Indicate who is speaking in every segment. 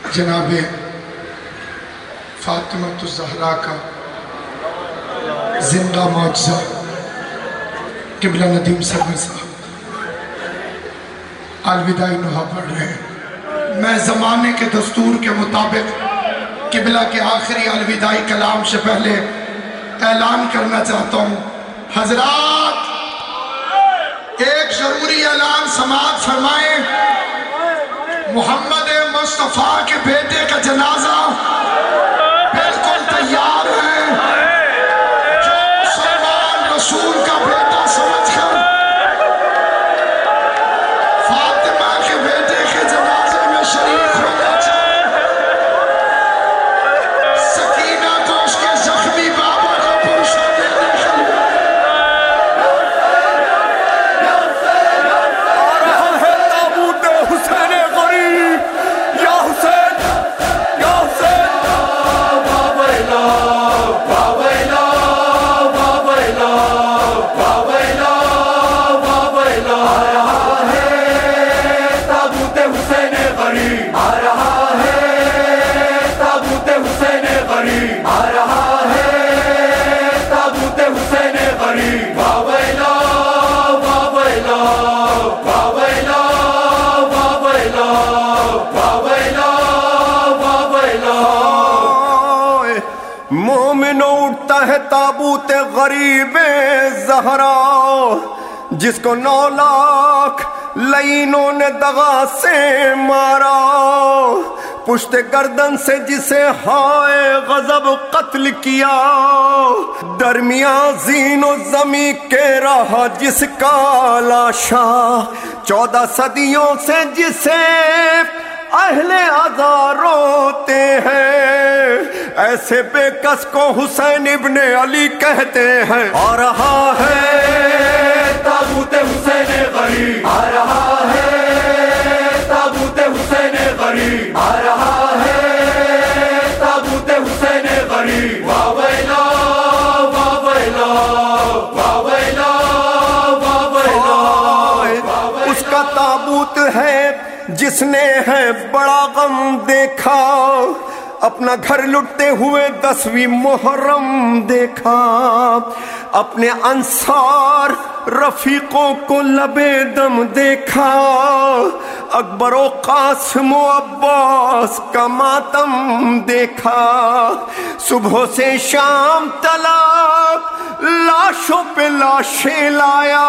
Speaker 1: جناب فاطمہ الزہرا کا زندہ معجزہ قبلہ ندیم سرور صاحب الوداعی نوحہ پڑھ رہے ہیں۔ میں زمانے کے دستور کے مطابق قبلہ کے آخری الوداعی کلام سے پہلے اعلان کرنا چاہتا ہوں، حضرات ایک ضروری اعلان سماعت فرمائیں۔ محمد مصطفیٰ کے بیٹے کا جنازہ بالکل تیار ہے، جو سلمان رسول کا بیٹا سمجھ کر فاطمہ کے بیٹے کے جنازے میں شریک ہونا چاہے، سکینہ کو اس کے زخمی بابا کو پرسہ دینے کے لیے
Speaker 2: تابوت غریب زہرا، جس کو 9 لاکھ لعینوں نے دغا سے مارا، پشت گردن سے جسے ہائے غضب قتل کیا، درمیان زین و زمین کے رہا جس کا لاشا، 14 صدیوں سے جسے اہل عزا روتے ہیں، ایسے بے کس کو حسین ابن علی کہتے ہیں۔ آ رہا ہے تابوت حسین غریب، آ رہا ہے تابوت حسین غریب، آ رہا ہے تابوت حسین غریب، واہ ویلا واہ ویلا واہ ویلا واہ ویلا۔ اس کا تابوت ہے جس نے ہے بڑا غم دیکھا، اپنا گھر لٹتے ہوئے 10ویں محرم دیکھا، اپنے انصار رفیقوں کو لبے دم دیکھا، اکبر و قاسم و عباس کا ماتم دیکھا، صبح سے شام تلک لاشوں پہ لاشیں لایا،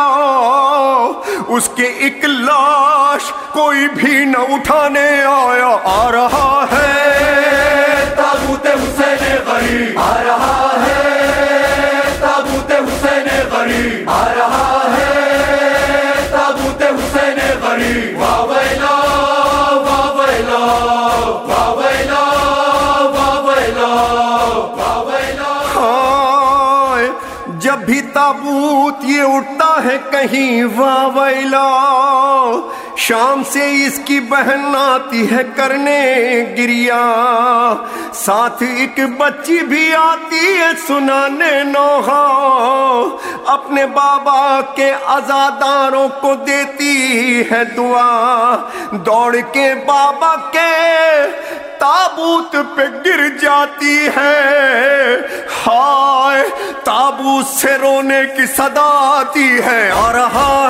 Speaker 2: اس کے ایک لاش کوئی بھی نہ اٹھانے آیا۔ آ رہا ہے تابوت حسین غریب، آ رہا ہے تابوت حسین غریب، آ رہا ہے تابوت حسین غریب، واہ ویلا واہ ویلا واہ ویلا واہ ویلا واہ ویلا۔ ہائے جب بھی تابوت یہ اٹھتا ہے کہیں واہ ویلا، شام سے اس کی بہن آتی ہے کرنے گریا، ساتھ ایک بچی بھی آتی ہے سنانے نوحہ، اپنے بابا کے عزاداروں کو دیتی ہے دعا، دوڑ کے بابا کے تابوت پہ گر جاتی ہے، ہائے تابوت سے رونے کی صدا آتی ہے۔ آ رہا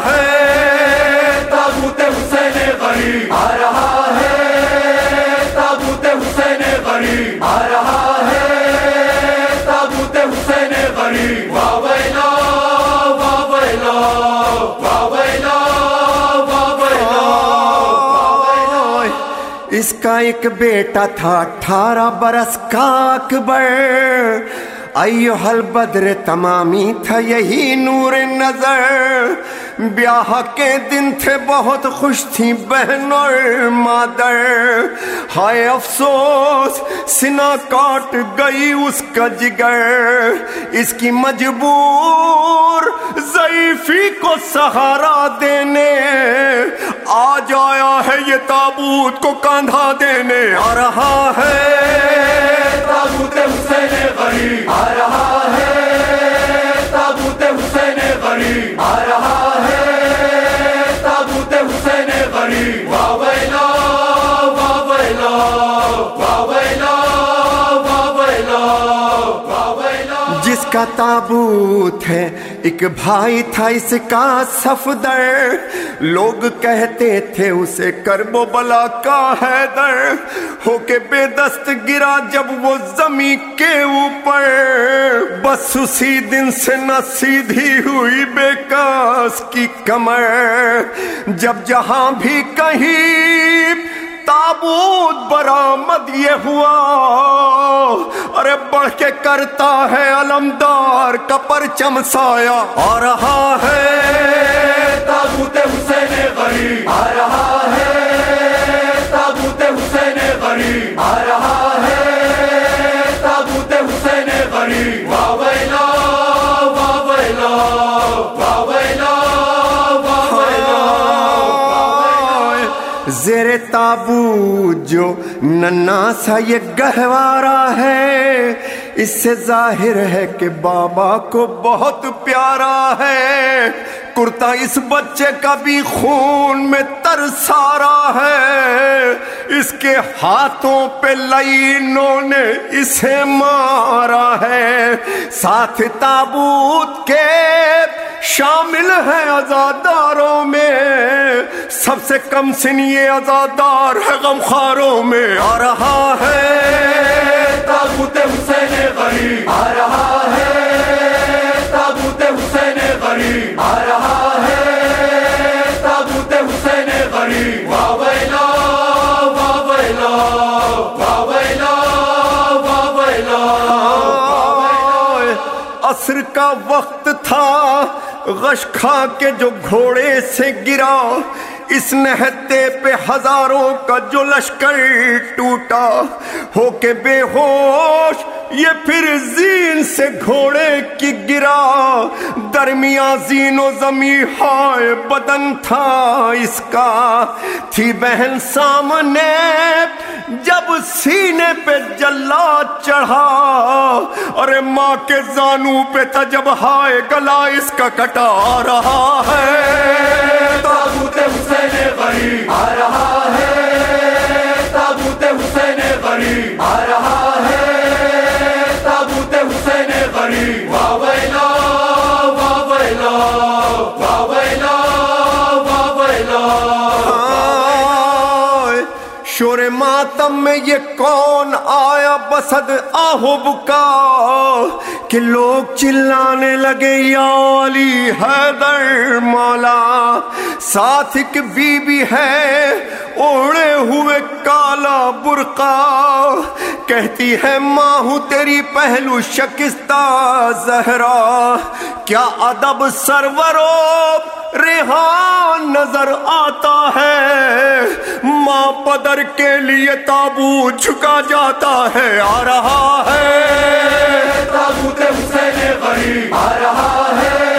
Speaker 2: ہے تابوت حسین غریب، آ رہا ہے تابوت حسین غریب، آ رہا ہے تابوت حسین غریب، واہ ویلا واہ ویلا واہ ویلا واہ ویلا۔ اس کا ایک بیٹا تھا 18 برس کا اکبر، ایھا البدر تمامی تھا یہی نور نظر، بیاہ کے دن تھے بہت خوش تھی بہن اور مادر، ہائے افسوس سینہ کاٹ گئی اس کا جگر، اس کی مجبور ضعیفی کو سہارا دینے، آج آیا ہے یہ تابوت کو کاندھا دینے۔ آ رہا ہے تابوت حسین غریب، آ رہا ہے تابوت حسین غریب، آ رہا ہے تابوت حسین غریب، واہ ویلا واہ ویلا का ताबूत है, एक भाई था इसका सफदर, लोग कहते थे उसे करबो बला का हैदर, होके बेदस्त गिरा जब वो जमी के ऊपर, बस उसी दिन से न सीधी हुई बेकास की कमर। जब जहां भी कहीं ताबूत बरामद ये हुआ, अरे बढ़ के करता है अलमदार का परचम साया। आ रहा है ताबूत हुसैन गरीब, आ रहा है ताबूत हुसैन गरीब, आ रहा है ताबूत हुसैन गरीब। वाह वैला वाह वैला वाह वैला वाह वैला। ज़ेरे ताबूत जो नन्हा सा ये गहवारा है, इससे जाहिर है कि बाबा को बहुत प्यारा है। कुर्ता इस बच्चे का भी खून में तरसारा है, इसके हाथों पे लाइनों ने इसे मारा है। साथ ताबूत के शामिल है अज़ादारों में, सबसे कम सिन ये अज़ादार है गमखारों में। आ रहा है ताबूत हुसैन गरीब, आ रहा है ताबूत हुसैन गरीब, आ रहा है ताबूत हुसैन गरीब। वाह वैला वाह वैला वाह वैला वाह वैला। असर का वक्त था, गश खा के जो घोड़े से गिरा, इस नहते पे हजारों का जो लश्कर टूटा, होके बेहोश ये फिर जीन से घोड़े की गिरा। दरमिया जीनो जमी हाय बदन था इसका, थी बहन सामने जब सीने पे जल्ला चढ़ा, अरे माँ के जानू पे था जब हाय गला इसका कटा। आ रहा है ताबूत हुसैन गरीब, आ रहा है ताबूत हुसैन गरीब, आ रहा है ताबूत हुसैन गरीब। वाह वैला वाह वैला वाह वैला वाह वैला। शोरे मातम में ये कौन आया बसद आहुब का, कि लोग चिल्लाने लगे या अली हैदर मौला। साथ एक बीबी है ओढ़े हुए काला बुर्का, कहती है माँ हूँ तेरी पहलू शकिस्ता जहरा। क्या अदब सरवरो रेहान नजर आता है, माँ पदर के लिए ताबूत झुका जाता है। आ रहा है ताबूत हुसैन गरीब, आ रहा है